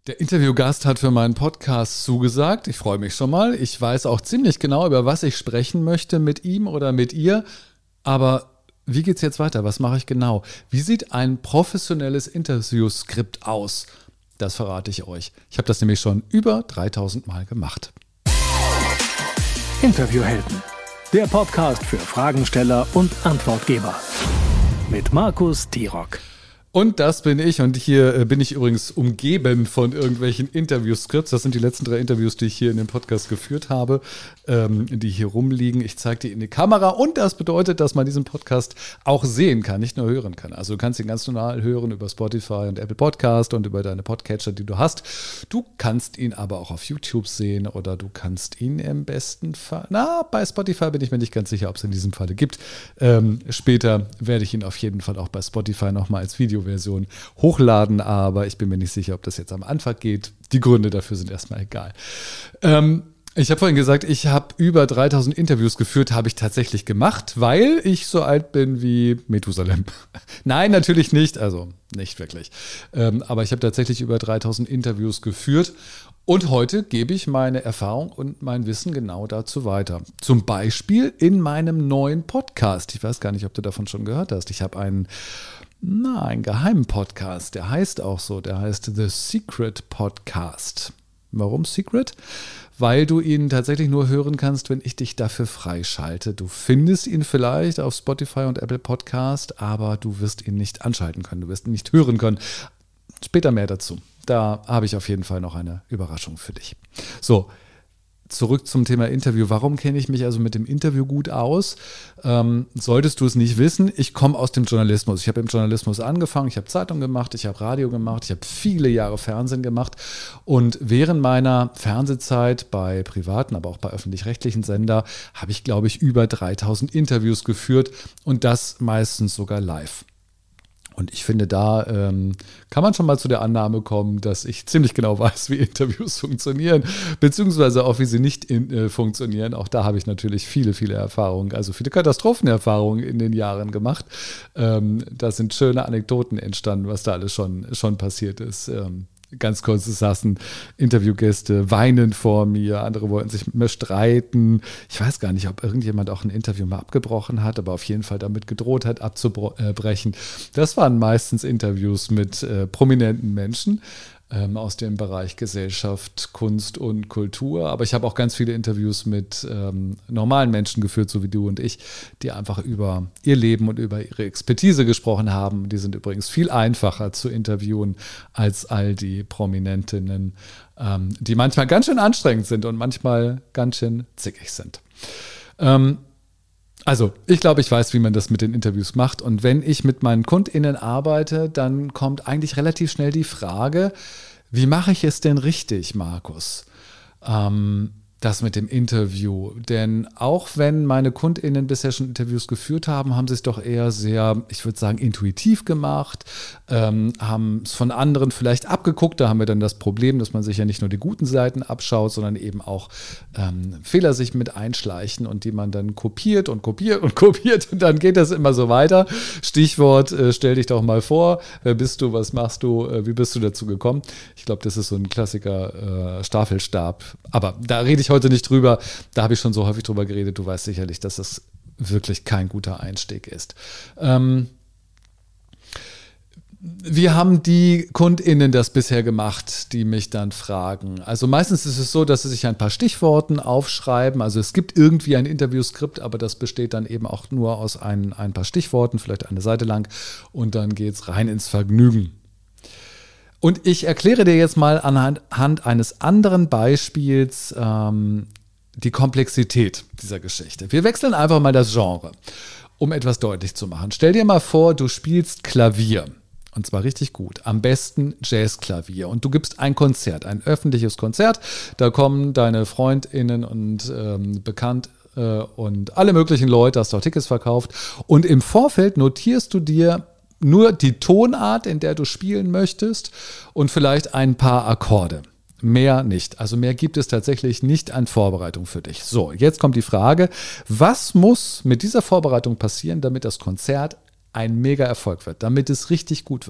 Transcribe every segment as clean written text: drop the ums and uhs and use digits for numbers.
Der Interviewgast hat für meinen Podcast zugesagt. Ich freue mich schon mal. Ich weiß auch ziemlich genau, über was ich sprechen möchte mit ihm oder mit ihr. Aber wie geht's jetzt weiter? Was mache ich genau? Wie sieht ein professionelles Interviewskript aus? Das verrate ich euch. Ich habe das nämlich schon über 3000 Mal gemacht. Interviewhelden. Der Podcast für Fragensteller und Antwortgeber. Mit Markus Tirok. Und das bin ich, und hier bin ich übrigens umgeben von irgendwelchen Interviewskripts. Das sind die letzten 3 Interviews, die ich hier in dem Podcast geführt habe, die hier rumliegen. Ich zeige die in die Kamera, und das bedeutet, dass man diesen Podcast auch sehen kann, nicht nur hören kann. Also du kannst ihn ganz normal hören über Spotify und Apple Podcast und über deine Podcatcher, die du hast. Du kannst ihn aber auch auf YouTube sehen, oder du kannst ihn im besten Fall, bei Spotify bin ich mir nicht ganz sicher, ob es in diesem Falle gibt. Später werde ich ihn auf jeden Fall auch bei Spotify nochmal als Videoversion hochladen, aber ich bin mir nicht sicher, ob das jetzt am Anfang geht. Die Gründe dafür sind erstmal egal. Ich habe vorhin gesagt, ich habe über 3000 Interviews geführt, habe ich tatsächlich gemacht, weil ich so alt bin wie Methusalem. Nein, natürlich nicht, also nicht wirklich. Aber ich habe tatsächlich über 3000 Interviews geführt, und heute gebe ich meine Erfahrung und mein Wissen genau dazu weiter. Zum Beispiel in meinem neuen Podcast. Ich weiß gar nicht, ob du davon schon gehört hast. Ich habe einen geheimen Podcast, der heißt auch so, der heißt The Secret Podcast. Warum Secret? Weil du ihn tatsächlich nur hören kannst, wenn ich dich dafür freischalte. Du findest ihn vielleicht auf Spotify und Apple Podcast, aber du wirst ihn nicht anschalten können, du wirst ihn nicht hören können. Später mehr dazu. Da habe ich auf jeden Fall noch eine Überraschung für dich. So, zurück zum Thema Interview. Warum kenne ich mich also mit dem Interview gut aus? Solltest du es nicht wissen, ich komme aus dem Journalismus. Ich habe im Journalismus angefangen, ich habe Zeitung gemacht, ich habe Radio gemacht, ich habe viele Jahre Fernsehen gemacht. Und während meiner Fernsehzeit bei privaten, aber auch bei öffentlich-rechtlichen Sender, habe ich, glaube ich, über 3000 Interviews geführt, und das meistens sogar live. Und ich finde, da kann man schon mal zu der Annahme kommen, dass ich ziemlich genau weiß, wie Interviews funktionieren, beziehungsweise auch, wie sie nicht funktionieren. Auch da habe ich natürlich viele, viele Erfahrungen, also viele Katastrophenerfahrungen in den Jahren gemacht. Da sind schöne Anekdoten entstanden, was da alles schon passiert ist. Ganz kurz, es saßen Interviewgäste weinend vor mir, andere wollten sich mit mir streiten. Ich weiß gar nicht, ob irgendjemand auch ein Interview mal abgebrochen hat, aber auf jeden Fall damit gedroht hat, abzubrechen. Das waren meistens Interviews mit prominenten Menschen aus dem Bereich Gesellschaft, Kunst und Kultur. Aber ich habe auch ganz viele Interviews mit normalen Menschen geführt, so wie du und ich, die einfach über ihr Leben und über ihre Expertise gesprochen haben. Die sind übrigens viel einfacher zu interviewen als all die Prominentinnen, die manchmal ganz schön anstrengend sind und manchmal ganz schön zickig sind. Also, ich glaube, ich weiß, wie man das mit den Interviews macht. Und wenn ich mit meinen KundInnen arbeite, dann kommt eigentlich relativ schnell die Frage, wie mache ich es denn richtig, Markus? Das mit dem Interview. Denn auch wenn meine KundInnen bisher schon Interviews geführt haben, haben sie es doch eher sehr, ich würde sagen, intuitiv gemacht, haben es von anderen vielleicht abgeguckt. Da haben wir dann das Problem, dass man sich ja nicht nur die guten Seiten abschaut, sondern eben auch Fehler sich mit einschleichen, und die man dann kopiert und kopiert und kopiert, und dann geht das immer so weiter. Stichwort, stell dich doch mal vor, wer bist du, was machst du, wie bist du dazu gekommen? Ich glaube, das ist so ein Klassiker Staffelstab. Aber da rede ich heute nicht drüber, da habe ich schon so häufig drüber geredet, du weißt sicherlich, dass das wirklich kein guter Einstieg ist. Wie haben die KundInnen das bisher gemacht, die mich dann fragen? Also meistens ist es so, dass sie sich ein paar Stichworten aufschreiben. Also es gibt irgendwie ein Interviewskript, aber das besteht dann eben auch nur aus ein paar Stichworten, vielleicht eine Seite lang, und dann geht es rein ins Vergnügen. Und ich erkläre dir jetzt mal anhand eines anderen Beispiels die Komplexität dieser Geschichte. Wir wechseln einfach mal das Genre, um etwas deutlich zu machen. Stell dir mal vor, du spielst Klavier. Und zwar richtig gut. Am besten Jazzklavier. Und du gibst ein Konzert, ein öffentliches Konzert. Da kommen deine FreundInnen und bekannt und alle möglichen Leute, hast du auch Tickets verkauft. Und im Vorfeld notierst du dir nur die Tonart, in der du spielen möchtest, und vielleicht ein paar Akkorde. Mehr nicht. Also mehr gibt es tatsächlich nicht an Vorbereitung für dich. So, jetzt kommt die Frage, was muss mit dieser Vorbereitung passieren, damit das Konzert ein Mega-Erfolg wird, damit es richtig gut wird? Du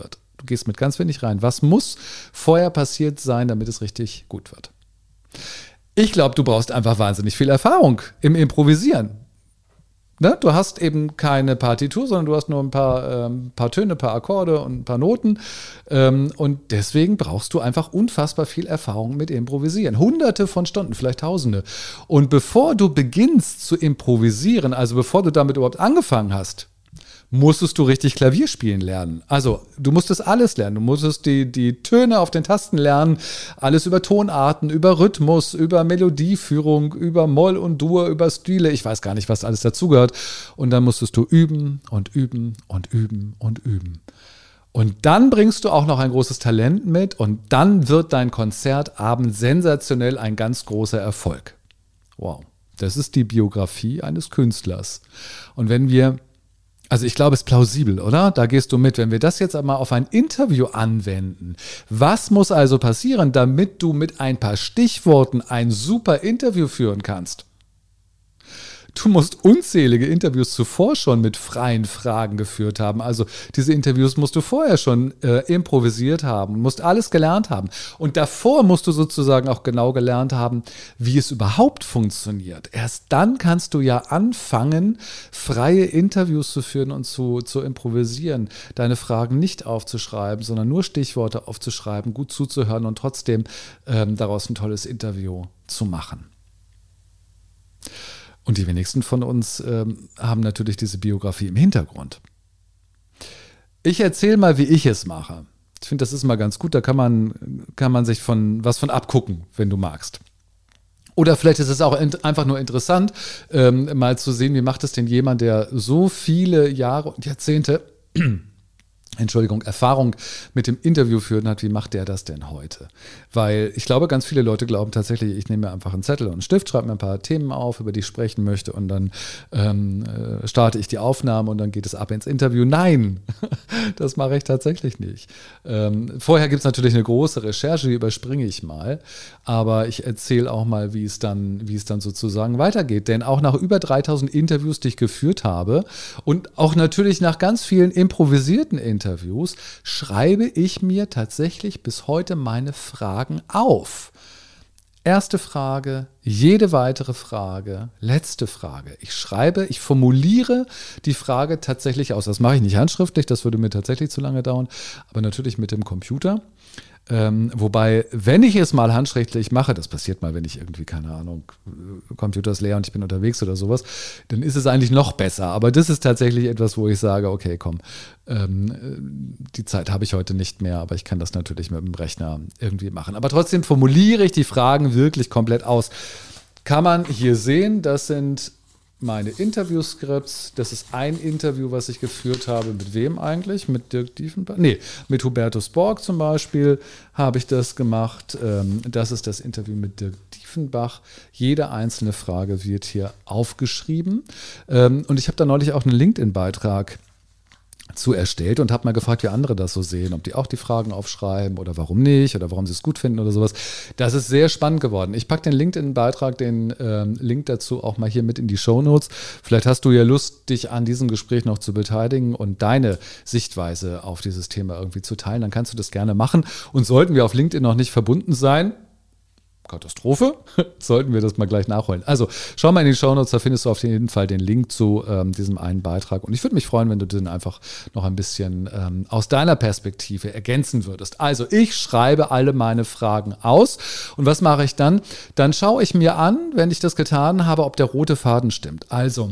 Du gehst mit ganz wenig rein. Was muss vorher passiert sein, damit es richtig gut wird? Ich glaube, du brauchst einfach wahnsinnig viel Erfahrung im Improvisieren. Ne? Du hast eben keine Partitur, sondern du hast nur ein paar Töne, ein paar Akkorde und ein paar Noten. Und deswegen brauchst du einfach unfassbar viel Erfahrung mit Improvisieren. Hunderte von Stunden, vielleicht Tausende. Und bevor du beginnst zu improvisieren, also bevor du damit überhaupt angefangen hast, musstest du richtig Klavier spielen lernen. Also du musstest alles lernen. Du musstest die Töne auf den Tasten lernen, alles über Tonarten, über Rhythmus, über Melodieführung, über Moll und Dur, über Stile. Ich weiß gar nicht, was alles dazugehört. Und dann musstest du üben und üben und üben und üben. Und dann bringst du auch noch ein großes Talent mit und dann wird dein Konzertabend sensationell ein ganz großer Erfolg. Wow, das ist die Biografie eines Künstlers. Und also ich glaube, es ist plausibel, oder? Da gehst du mit. Wenn wir das jetzt einmal auf ein Interview anwenden, was muss also passieren, damit du mit ein paar Stichworten ein super Interview führen kannst? Du musst unzählige Interviews zuvor schon mit freien Fragen geführt haben. Also diese Interviews musst du vorher schon improvisiert haben, musst alles gelernt haben. Und davor musst du sozusagen auch genau gelernt haben, wie es überhaupt funktioniert. Erst dann kannst du ja anfangen, freie Interviews zu führen und zu improvisieren. Deine Fragen nicht aufzuschreiben, sondern nur Stichworte aufzuschreiben, gut zuzuhören und trotzdem daraus ein tolles Interview zu machen. Und die wenigsten von uns haben natürlich diese Biografie im Hintergrund. Ich erzähle mal, wie ich es mache. Ich finde, das ist mal ganz gut, da kann man sich was von abgucken, wenn du magst. Oder vielleicht ist es auch einfach nur interessant, mal zu sehen, wie macht es denn jemand, der so viele Jahre und Jahrzehnte Erfahrung mit dem Interview führen hat, wie macht der das denn heute? Weil ich glaube, ganz viele Leute glauben tatsächlich, ich nehme mir einfach einen Zettel und einen Stift, schreibe mir ein paar Themen auf, über die ich sprechen möchte und dann starte ich die Aufnahme und dann geht es ab ins Interview. Nein, das mache ich tatsächlich nicht. Vorher gibt es natürlich eine große Recherche, die überspringe ich mal, aber ich erzähle auch mal, wie es dann sozusagen weitergeht. Denn auch nach über 3000 Interviews, die ich geführt habe und auch natürlich nach ganz vielen improvisierten Interviews, schreibe ich mir tatsächlich bis heute meine Fragen auf. Erste Frage, jede weitere Frage, letzte Frage. Ich formuliere die Frage tatsächlich aus. Das mache ich nicht handschriftlich, das würde mir tatsächlich zu lange dauern, aber natürlich mit dem Computer. Wobei, wenn ich es mal handschriftlich mache, das passiert mal, wenn ich irgendwie, keine Ahnung, Computer ist leer und ich bin unterwegs oder sowas, dann ist es eigentlich noch besser. Aber das ist tatsächlich etwas, wo ich sage, okay, komm, die Zeit habe ich heute nicht mehr, aber ich kann das natürlich mit dem Rechner irgendwie machen. Aber trotzdem formuliere ich die Fragen wirklich komplett aus. Kann man hier sehen, das sind meine Interviewskripts. Das ist ein Interview, was ich geführt habe. Mit wem eigentlich? Mit Dirk Diefenbach? Nee, mit Hubertus Borg zum Beispiel habe ich das gemacht. Das ist das Interview mit Dirk Diefenbach. Jede einzelne Frage wird hier aufgeschrieben. Und ich habe da neulich auch einen LinkedIn-Beitrag zu erstellt und habe mal gefragt, wie andere das so sehen, ob die auch die Fragen aufschreiben oder warum nicht oder warum sie es gut finden oder sowas. Das ist sehr spannend geworden. Ich packe den LinkedIn-Beitrag, den Link dazu auch mal hier mit in die Shownotes. Vielleicht hast du ja Lust, dich an diesem Gespräch noch zu beteiligen und deine Sichtweise auf dieses Thema irgendwie zu teilen. Dann kannst du das gerne machen. Und sollten wir auf LinkedIn noch nicht verbunden sein, Katastrophe, sollten wir das mal gleich nachholen. Also schau mal in die Shownotes, da findest du auf jeden Fall den Link zu diesem einen Beitrag. Und ich würde mich freuen, wenn du den einfach noch ein bisschen aus deiner Perspektive ergänzen würdest. Also ich schreibe alle meine Fragen aus. Und was mache ich dann? Dann schaue ich mir an, wenn ich das getan habe, ob der rote Faden stimmt. Also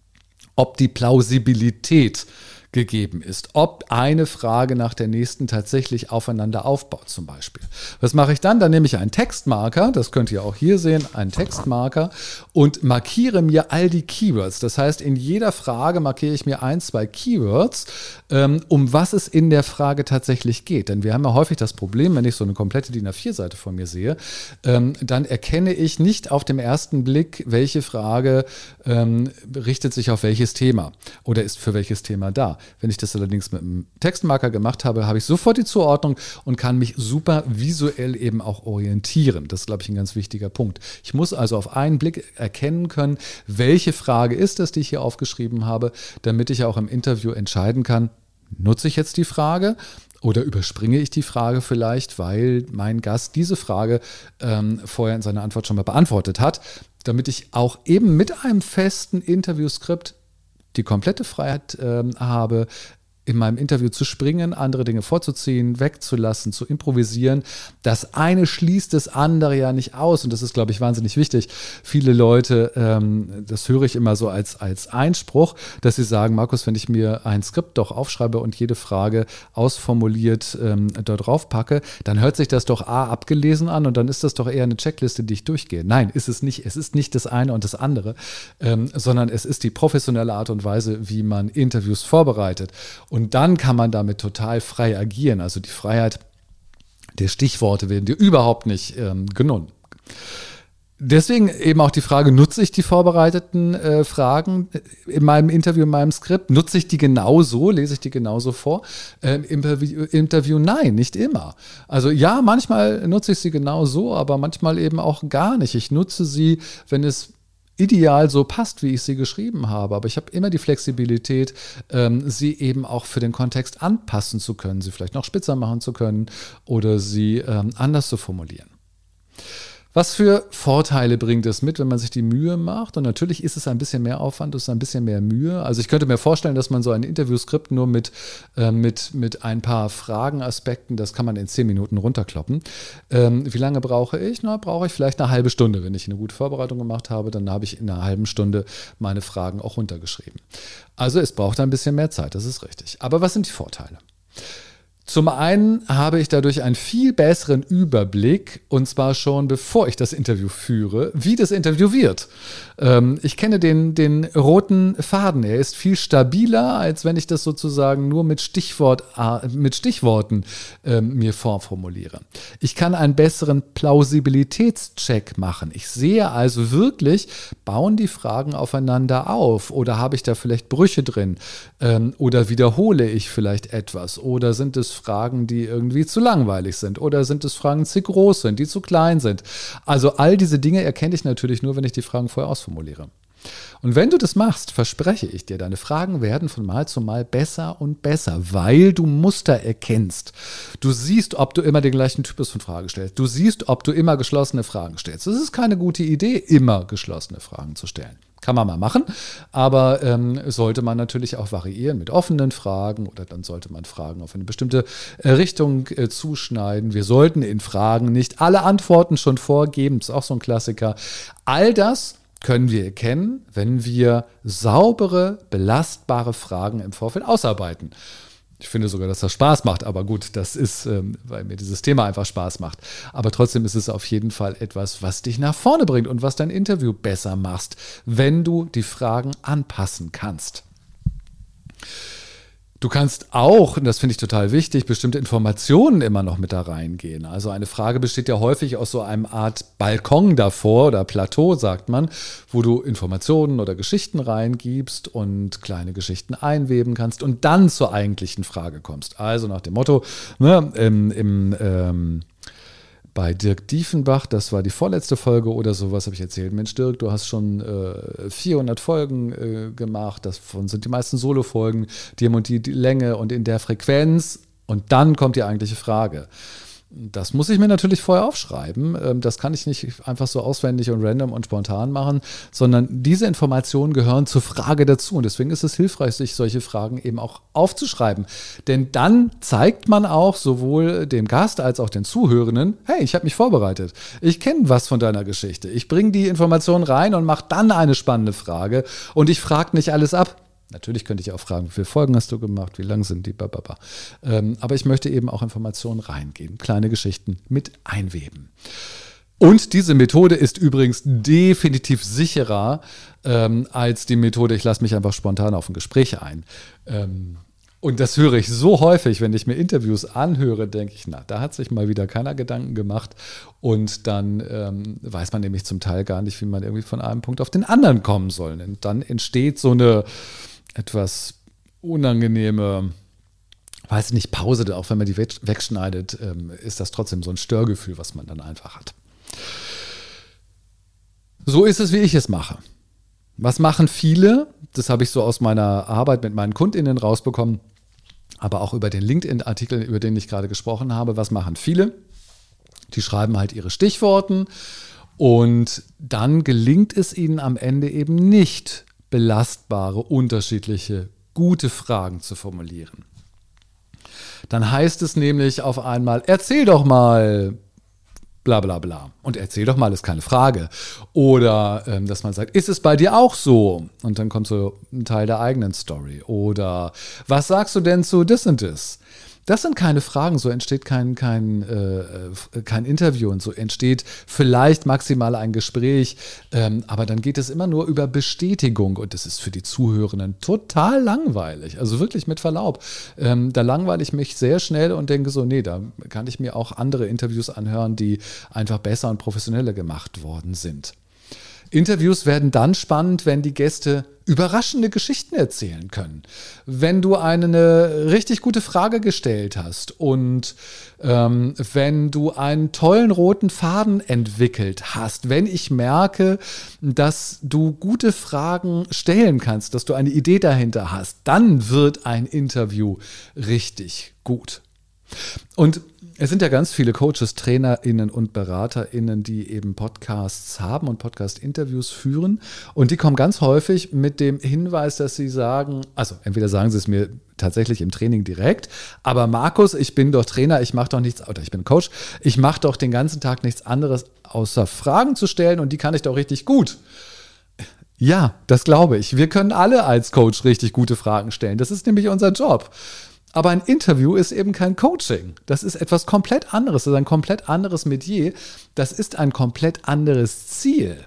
ob die Plausibilität gegeben ist, ob eine Frage nach der nächsten tatsächlich aufeinander aufbaut zum Beispiel. Was mache ich dann? Dann nehme ich einen Textmarker, das könnt ihr auch hier sehen, einen Textmarker und markiere mir all die Keywords. Das heißt, in jeder Frage markiere ich mir 1, 2 Keywords, um was es in der Frage tatsächlich geht. Denn wir haben ja häufig das Problem, wenn ich so eine komplette DIN A4-Seite vor mir sehe, dann erkenne ich nicht auf dem ersten Blick, welche Frage richtet sich auf welches Thema oder ist für welches Thema da. Wenn ich das allerdings mit einem Textmarker gemacht habe, habe ich sofort die Zuordnung und kann mich super visuell eben auch orientieren. Das ist, glaube ich, ein ganz wichtiger Punkt. Ich muss also auf einen Blick erkennen können, welche Frage ist es, die ich hier aufgeschrieben habe, damit ich auch im Interview entscheiden kann, nutze ich jetzt die Frage Oder überspringe ich die Frage vielleicht, weil mein Gast diese Frage vorher in seiner Antwort schon mal beantwortet hat, damit ich auch eben mit einem festen Interviewskript die komplette Freiheit habe, in meinem Interview zu springen, andere Dinge vorzuziehen, wegzulassen, zu improvisieren. Das eine schließt das andere ja nicht aus. Und das ist, glaube ich, wahnsinnig wichtig. Viele Leute, das höre ich immer so als Einspruch, dass sie sagen, Markus, wenn ich mir ein Skript doch aufschreibe und jede Frage ausformuliert dort drauf packe, dann hört sich das doch abgelesen an und dann ist das doch eher eine Checkliste, die ich durchgehe. Nein, ist es nicht. Es ist nicht das eine und das andere, sondern es ist die professionelle Art und Weise, wie man Interviews vorbereitet. Und dann kann man damit total frei agieren. Also die Freiheit der Stichworte werden dir überhaupt nicht genommen. Deswegen eben auch die Frage, nutze ich die vorbereiteten Fragen in meinem Interview, in meinem Skript? Nutze ich die genauso? Lese ich die genauso vor? Interview, nein, nicht immer. Also ja, manchmal nutze ich sie genauso, aber manchmal eben auch gar nicht. Ich nutze sie, wenn es ideal so passt, wie ich sie geschrieben habe. Aber ich habe immer die Flexibilität, sie eben auch für den Kontext anpassen zu können, sie vielleicht noch spitzer machen zu können oder sie anders zu formulieren. Was für Vorteile bringt es mit, wenn man sich die Mühe macht? Und natürlich ist es ein bisschen mehr Aufwand, es ist ein bisschen mehr Mühe. Also ich könnte mir vorstellen, dass man so ein Interviewskript nur mit ein paar Fragenaspekten, das kann man in 10 Minuten runterkloppen. Wie lange brauche ich? Na, brauche ich vielleicht eine halbe Stunde. Wenn ich eine gute Vorbereitung gemacht habe, dann habe ich in einer halben Stunde meine Fragen auch runtergeschrieben. Also es braucht ein bisschen mehr Zeit, das ist richtig. Aber was sind die Vorteile? Zum einen habe ich dadurch einen viel besseren Überblick, und zwar schon bevor ich das Interview führe, wie das Interview wird. Ich kenne den roten Faden. Er ist viel stabiler, als wenn ich das sozusagen nur mit Stichworten mir vorformuliere. Ich kann einen besseren Plausibilitätscheck machen. Ich sehe also wirklich, bauen die Fragen aufeinander auf oder habe ich da vielleicht Brüche drin oder wiederhole ich vielleicht etwas oder sind es Fragen, die irgendwie zu langweilig sind oder sind es Fragen, die zu groß sind, die zu klein sind. Also all diese Dinge erkenne ich natürlich nur, wenn ich die Fragen vorher ausformuliere. Und wenn du das machst, verspreche ich dir, deine Fragen werden von Mal zu Mal besser und besser, weil du Muster erkennst. Du siehst, ob du immer den gleichen Typus von Fragen stellst. Du siehst, ob du immer geschlossene Fragen stellst. Es ist keine gute Idee, immer geschlossene Fragen zu stellen. Kann man mal machen, aber sollte man natürlich auch variieren mit offenen Fragen oder dann sollte man Fragen auf eine bestimmte Richtung zuschneiden. Wir sollten in Fragen nicht alle Antworten schon vorgeben, das ist auch so ein Klassiker. All das können wir erkennen, wenn wir saubere, belastbare Fragen im Vorfeld ausarbeiten. Ich finde sogar, dass das Spaß macht, aber gut, das ist, weil mir dieses Thema einfach Spaß macht. Aber trotzdem ist es auf jeden Fall etwas, was dich nach vorne bringt und was dein Interview besser machst, wenn du die Fragen anpassen kannst. Du kannst auch, und das finde ich total wichtig, bestimmte Informationen immer noch mit da reingehen. Also eine Frage besteht ja häufig aus so einer Art Balkon davor oder Plateau, sagt man, wo du Informationen oder Geschichten reingibst und kleine Geschichten einweben kannst und dann zur eigentlichen Frage kommst. Also nach dem Motto, bei Dirk Diefenbach, das war die vorletzte Folge oder sowas, habe ich erzählt. Mensch, Dirk, du hast schon 400 Folgen gemacht. Davon sind die meisten Solo-Folgen, die haben und die Länge und in der Frequenz. Und dann kommt die eigentliche Frage. Das muss ich mir natürlich vorher aufschreiben. Das kann ich nicht einfach so auswendig und random und spontan machen, sondern diese Informationen gehören zur Frage dazu. Und deswegen ist es hilfreich, sich solche Fragen eben auch aufzuschreiben. Denn dann zeigt man auch sowohl dem Gast als auch den Zuhörenden, hey, ich habe mich vorbereitet. Ich kenne was von deiner Geschichte. Ich bringe die Informationen rein und mache dann eine spannende Frage. Und ich frage nicht alles ab. Natürlich könnte ich auch fragen, wie viele Folgen hast du gemacht, wie lang sind die, aber ich möchte eben auch Informationen reingeben, kleine Geschichten mit einweben. Und diese Methode ist übrigens definitiv sicherer als die Methode, ich lasse mich einfach spontan auf ein Gespräch ein. Und das höre ich so häufig, wenn ich mir Interviews anhöre, denke ich, na, da hat sich mal wieder keiner Gedanken gemacht. Und dann weiß man nämlich zum Teil gar nicht, wie man irgendwie von einem Punkt auf den anderen kommen soll. Und dann entsteht so eine etwas unangenehme, weiß ich nicht, Pause, auch wenn man die wegschneidet, ist das trotzdem so ein Störgefühl, was man dann einfach hat. So ist es, wie ich es mache. Was machen viele? Das habe ich so aus meiner Arbeit mit meinen KundInnen rausbekommen. aber auch über den LinkedIn-Artikel, über den ich gerade gesprochen habe. Was machen viele? Die schreiben halt ihre Stichworte und dann gelingt es ihnen am Ende eben nicht, belastbare, unterschiedliche, gute Fragen zu formulieren. Dann heißt es nämlich auf einmal, erzähl doch mal, bla bla bla. Und erzähl doch mal ist keine Frage. Oder dass man sagt, ist es bei dir auch so? Und dann kommt so ein Teil der eigenen Story. Oder was sagst du denn zu das und das? Das sind keine Fragen, so entsteht kein Interview und so entsteht vielleicht maximal ein Gespräch, aber dann geht es immer nur über Bestätigung und das ist für die Zuhörenden total langweilig, also wirklich mit Verlaub. Da langweile ich mich sehr schnell und denke so, nee, da kann ich mir auch andere Interviews anhören, die einfach besser und professioneller gemacht worden sind. Interviews werden dann spannend, wenn die Gäste überraschende Geschichten erzählen können. Wenn du eine richtig gute Frage gestellt hast und wenn du einen tollen roten Faden entwickelt hast, wenn ich merke, dass du gute Fragen stellen kannst, dass du eine Idee dahinter hast, dann wird ein Interview richtig gut. Und es sind ja ganz viele Coaches, TrainerInnen und BeraterInnen, die eben Podcasts haben und Podcast-Interviews führen. Und die kommen ganz häufig mit dem Hinweis, dass sie sagen, also entweder sagen sie es mir tatsächlich im Training direkt, aber Markus, ich bin doch Trainer, ich mache doch nichts, oder ich bin Coach, ich mache doch den ganzen Tag nichts anderes, außer Fragen zu stellen und die kann ich doch richtig gut. Ja, das glaube ich. Wir können alle als Coach richtig gute Fragen stellen. Das ist nämlich unser Job. Aber ein Interview ist eben kein Coaching. Das ist etwas komplett anderes. Das ist ein komplett anderes Metier. Das ist ein komplett anderes Ziel.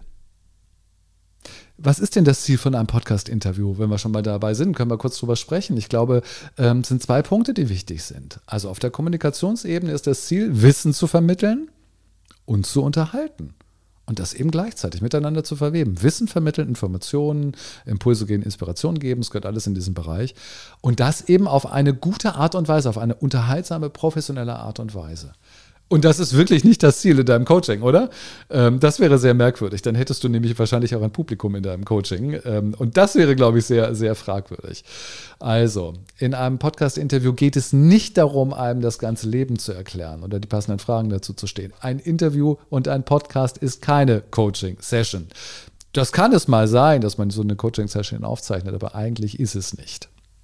Was ist denn das Ziel von einem Podcast-Interview? Wenn wir schon mal dabei sind, können wir kurz drüber sprechen. Ich glaube, es sind 2 Punkte, die wichtig sind. Also auf der Kommunikationsebene ist das Ziel, Wissen zu vermitteln und zu unterhalten. Und das eben gleichzeitig miteinander zu verweben. Wissen vermitteln, Informationen, Impulse geben, Inspiration geben, es gehört alles in diesen Bereich. Und das eben auf eine gute Art und Weise, auf eine unterhaltsame, professionelle Art und Weise. Und das ist wirklich nicht das Ziel in deinem Coaching, oder? Das wäre sehr merkwürdig. Dann hättest du nämlich wahrscheinlich auch ein Publikum in deinem Coaching. Und das wäre, glaube ich, sehr, sehr fragwürdig. Also, in einem Podcast-Interview geht es nicht darum, einem das ganze Leben zu erklären oder die passenden Fragen dazu zu stehen. Ein Interview und ein Podcast ist keine Coaching-Session. Das kann es mal sein, dass man so eine Coaching-Session aufzeichnet, aber eigentlich ist es nicht.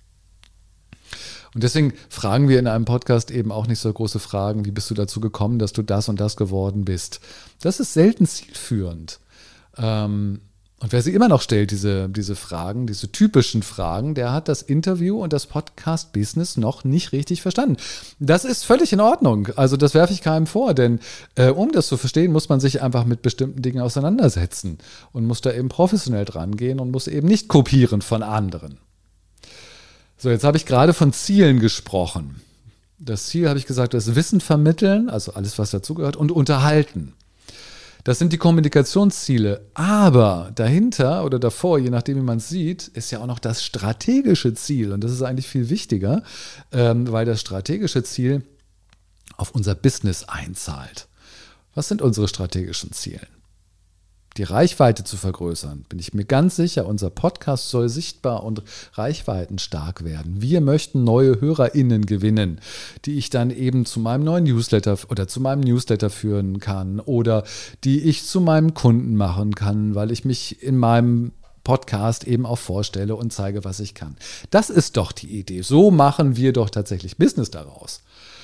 Und deswegen fragen wir in einem Podcast eben auch nicht so große Fragen, wie bist du dazu gekommen, dass du das und das geworden bist. Das ist selten zielführend. Und wer sie immer noch stellt, diese Fragen, diese typischen Fragen, der hat das Interview und das Podcast-Business noch nicht richtig verstanden. Das ist völlig in Ordnung. Also das werfe ich keinem vor, denn um das zu verstehen, muss man sich einfach mit bestimmten Dingen auseinandersetzen und muss da eben professionell dran gehen und muss eben nicht kopieren von anderen. So, jetzt habe ich gerade von Zielen gesprochen. Das Ziel, habe ich gesagt, ist Wissen vermitteln, also alles, was dazugehört, und unterhalten. Das sind die Kommunikationsziele. Aber dahinter oder davor, je nachdem, wie man es sieht, ist ja auch noch das strategische Ziel. Und das ist eigentlich viel wichtiger, weil das strategische Ziel auf unser Business einzahlt. Was sind unsere strategischen Ziele? Die Reichweite zu vergrößern, bin ich mir ganz sicher. Unser Podcast soll sichtbar und reichweitenstark werden. Wir möchten neue HörerInnen gewinnen, die ich dann eben zu meinem neuen Newsletter oder zu meinem Newsletter führen kann oder die ich zu meinem Kunden machen kann, weil ich mich in meinem Podcast eben auch vorstelle und zeige, was ich kann. Das ist doch die Idee. So machen wir doch tatsächlich Business daraus.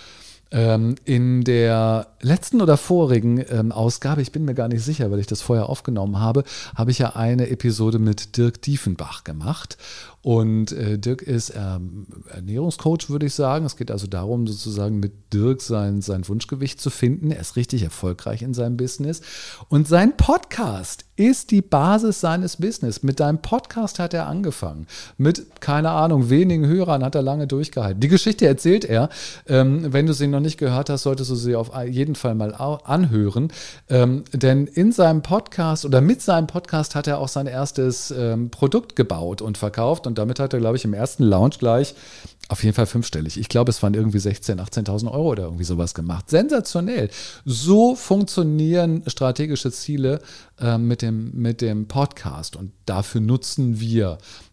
In der letzten oder vorigen Ausgabe, ich bin mir gar nicht sicher, weil ich das vorher aufgenommen habe, habe ich ja eine Episode mit Dirk Diefenbach gemacht. Und Dirk ist Ernährungscoach, würde ich sagen. Es geht also darum, sozusagen mit Dirk sein Wunschgewicht zu finden. Er ist richtig erfolgreich in seinem Business. Und sein Podcast ist die Basis seines Business. Mit deinem Podcast hat er angefangen. Mit, keine Ahnung, wenigen Hörern hat er lange durchgehalten. Die Geschichte erzählt er. Wenn du sie noch nicht gehört hast, solltest du sie auf jeden Fall mal anhören. Denn in seinem Podcast oder mit seinem Podcast hat er auch sein erstes Produkt gebaut und verkauft. Und damit hat er, glaube ich, im ersten Launch gleich auf jeden Fall 5-stellig. Ich glaube, es waren irgendwie 16.000, 18.000 Euro oder irgendwie sowas gemacht. Sensationell. So funktionieren strategische Ziele mit dem Podcast. Und dafür nutzen wir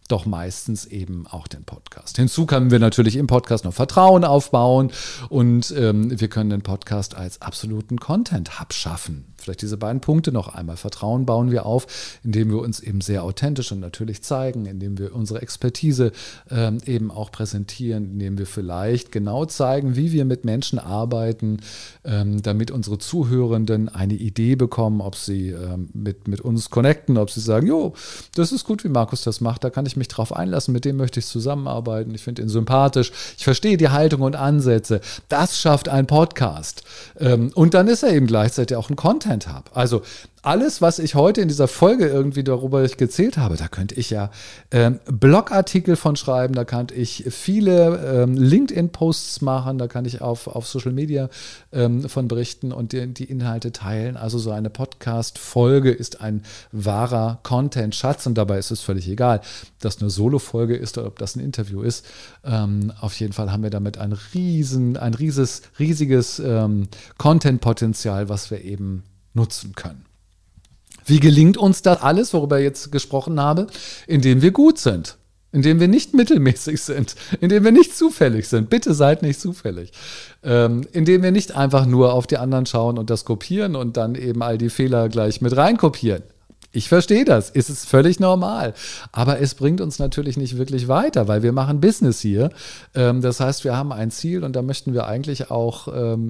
doch meistens eben auch den Podcast. Hinzu können wir natürlich im Podcast noch Vertrauen aufbauen und wir können den Podcast als absoluten Content-Hub schaffen. Vielleicht diese beiden Punkte noch einmal. Vertrauen bauen wir auf, indem wir uns eben sehr authentisch und natürlich zeigen, indem wir unsere Expertise eben auch präsentieren, indem wir vielleicht genau zeigen, wie wir mit Menschen arbeiten, damit unsere Zuhörenden eine Idee bekommen, ob sie mit uns connecten, ob sie sagen, jo, das ist gut, wie Markus das macht, da kann ich mich drauf einlassen, mit dem möchte ich zusammenarbeiten, ich finde ihn sympathisch, ich verstehe die Haltung und Ansätze. Das schafft ein Podcast. Und dann ist er eben gleichzeitig auch ein Content Hub. Also alles, was ich heute in dieser Folge irgendwie darüber gezählt habe, da könnte ich ja Blogartikel von schreiben, da kann ich viele LinkedIn-Posts machen, da kann ich auf Social Media von berichten und die Inhalte teilen. Also so eine Podcast-Folge ist ein wahrer Content-Schatz und dabei ist es völlig egal, ob das eine Solo-Folge ist oder ob das ein Interview ist. Auf jeden Fall haben wir damit ein riesiges Content-Potenzial, was wir eben nutzen können. Wie gelingt uns das alles, worüber ich jetzt gesprochen habe? Indem wir gut sind, indem wir nicht mittelmäßig sind, indem wir nicht zufällig sind. Bitte seid nicht zufällig. Indem wir nicht einfach nur auf die anderen schauen und das kopieren und dann eben all die Fehler gleich mit reinkopieren. Ich verstehe das, es ist völlig normal, aber es bringt uns natürlich nicht wirklich weiter, weil wir machen Business hier. Das heißt, wir haben ein Ziel und da möchten wir eigentlich auch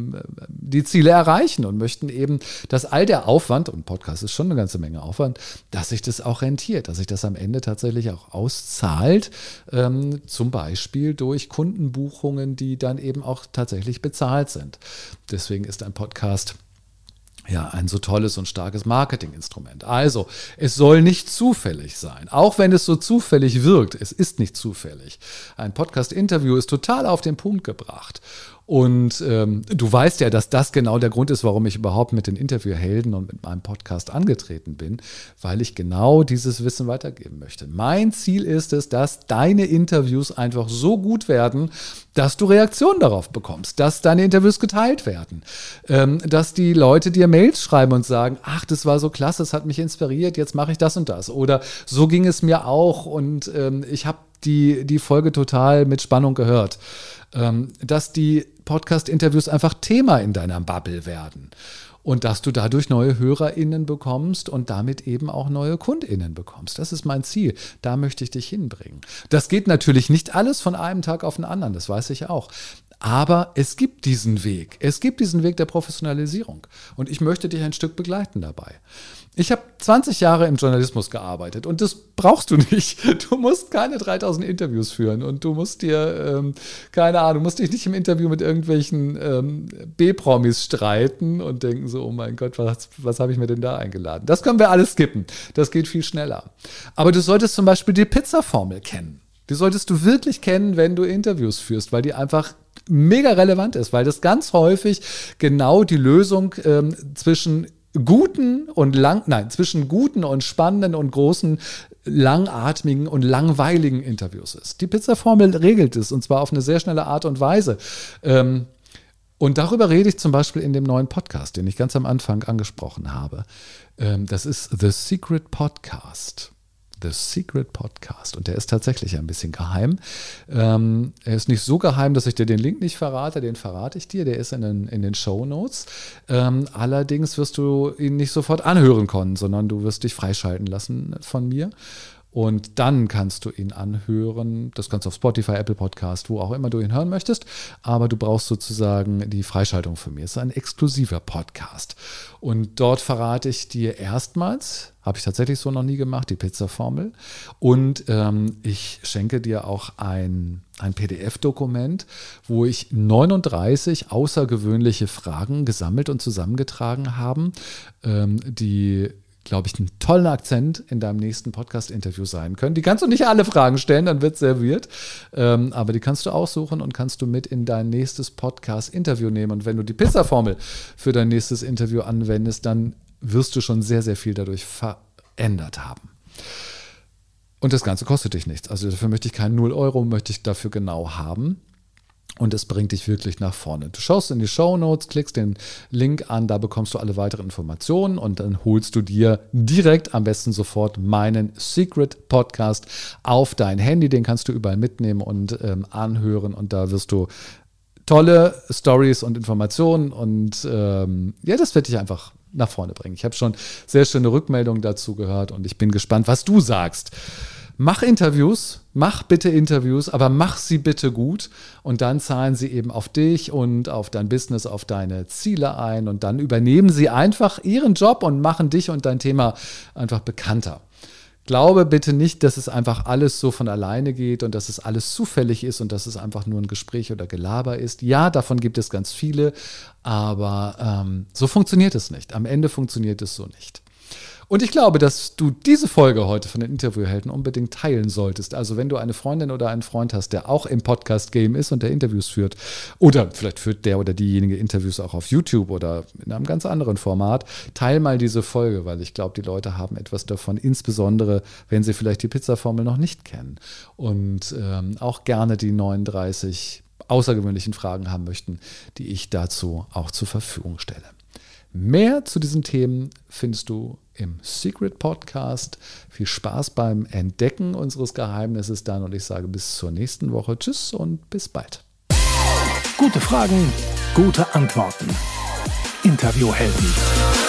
die Ziele erreichen und möchten eben, dass all der Aufwand, und Podcast ist schon eine ganze Menge Aufwand, dass sich das auch rentiert, dass sich das am Ende tatsächlich auch auszahlt, zum Beispiel durch Kundenbuchungen, die dann eben auch tatsächlich bezahlt sind. Deswegen ist ein Podcast ein so tolles und starkes Marketinginstrument. Also, es soll nicht zufällig sein, auch wenn es so zufällig wirkt. Es ist nicht zufällig. Ein Podcast-Interview ist total auf den Punkt gebracht. Und du weißt ja, dass das genau der Grund ist, warum ich überhaupt mit den Interviewhelden und mit meinem Podcast angetreten bin, weil ich genau dieses Wissen weitergeben möchte. Mein Ziel ist es, dass deine Interviews einfach so gut werden, dass du Reaktionen darauf bekommst, dass deine Interviews geteilt werden, dass die Leute dir Mails schreiben und sagen, ach, das war so klasse, das hat mich inspiriert, jetzt mache ich das und das. Oder so ging es mir auch und ich habe die Folge total mit Spannung gehört. Dass die Podcast-Interviews einfach Thema in deiner Bubble werden und dass du dadurch neue HörerInnen bekommst und damit eben auch neue KundInnen bekommst. Das ist mein Ziel. Da möchte ich dich hinbringen. Das geht natürlich nicht alles von einem Tag auf den anderen, das weiß ich auch. Aber es gibt diesen Weg. Es gibt diesen Weg der Professionalisierung. Und ich möchte dich ein Stück begleiten dabei. Ich habe 20 Jahre im Journalismus gearbeitet und das brauchst du nicht. Du musst keine 3000 Interviews führen und du musst dir, keine Ahnung, musst dich nicht im Interview mit irgendwelchen B-Promis streiten und denken so, oh mein Gott, was habe ich mir denn da eingeladen? Das können wir alles skippen. Das geht viel schneller. Aber du solltest zum Beispiel die Pizza-Formel kennen. Die solltest du wirklich kennen, wenn du Interviews führst, weil die einfach mega relevant ist, weil das ganz häufig genau die Lösung zwischen guten und spannenden und großen, langatmigen und langweiligen Interviews ist. Die Pizza-Formel regelt es und zwar auf eine sehr schnelle Art und Weise. Und darüber rede ich zum Beispiel in dem neuen Podcast, den ich ganz am Anfang angesprochen habe. Das ist The Secret Podcast. The Secret Podcast. Und der ist tatsächlich ein bisschen geheim. Er ist nicht so geheim, dass ich dir den Link nicht verrate. Den verrate ich dir. Der ist in den Shownotes. Allerdings wirst du ihn nicht sofort anhören können, sondern du wirst dich freischalten lassen von mir. Und dann kannst du ihn anhören. Das kannst du auf Spotify, Apple Podcast, wo auch immer du ihn hören möchtest. Aber du brauchst sozusagen die Freischaltung von mir. Es ist ein exklusiver Podcast. Und dort verrate ich dir erstmals, habe ich tatsächlich so noch nie gemacht, die Pizza-Formel. Und ich schenke dir auch ein PDF-Dokument, wo ich 39 außergewöhnliche Fragen gesammelt und zusammengetragen habe, die, glaube ich, einen tollen Akzent in deinem nächsten Podcast-Interview sein können. Die kannst du nicht alle Fragen stellen, dann wird es sehr weird. Aber die kannst du aussuchen und kannst du mit in dein nächstes Podcast-Interview nehmen. Und wenn du die Pizza-Formel für dein nächstes Interview anwendest, dann wirst du schon sehr, sehr viel dadurch verändert haben. Und das Ganze kostet dich nichts. Also dafür möchte ich keinen 0 Euro, möchte ich dafür genau haben. Und es bringt dich wirklich nach vorne. Du schaust in die Shownotes, klickst den Link an, da bekommst du alle weiteren Informationen und dann holst du dir direkt am besten sofort meinen Secret Podcast auf dein Handy. Den kannst du überall mitnehmen und anhören und da wirst du tolle Stories und Informationen und das wird dich einfach nach vorne bringen. Ich habe schon sehr schöne Rückmeldungen dazu gehört und ich bin gespannt, was du sagst. Mach Interviews, mach bitte Interviews, aber mach sie bitte gut und dann zahlen sie eben auf dich und auf dein Business, auf deine Ziele ein und dann übernehmen sie einfach ihren Job und machen dich und dein Thema einfach bekannter. Glaube bitte nicht, dass es einfach alles so von alleine geht und dass es alles zufällig ist und dass es einfach nur ein Gespräch oder Gelaber ist. Ja, davon gibt es ganz viele, aber so funktioniert es nicht. Am Ende funktioniert es so nicht. Und ich glaube, dass du diese Folge heute von den Interviewhelden unbedingt teilen solltest. Also wenn du eine Freundin oder einen Freund hast, der auch im Podcast-Game ist und der Interviews führt, oder vielleicht führt der oder diejenige Interviews auch auf YouTube oder in einem ganz anderen Format, teil mal diese Folge, weil ich glaube, die Leute haben etwas davon, insbesondere wenn sie vielleicht die Pizza-Formel noch nicht kennen und auch gerne die 39 außergewöhnlichen Fragen haben möchten, die ich dazu auch zur Verfügung stelle. Mehr zu diesen Themen findest du im Secret Podcast. Viel Spaß beim Entdecken unseres Geheimnisses dann und ich sage bis zur nächsten Woche. Tschüss und bis bald. Gute Fragen, gute Antworten. Interviewhelden.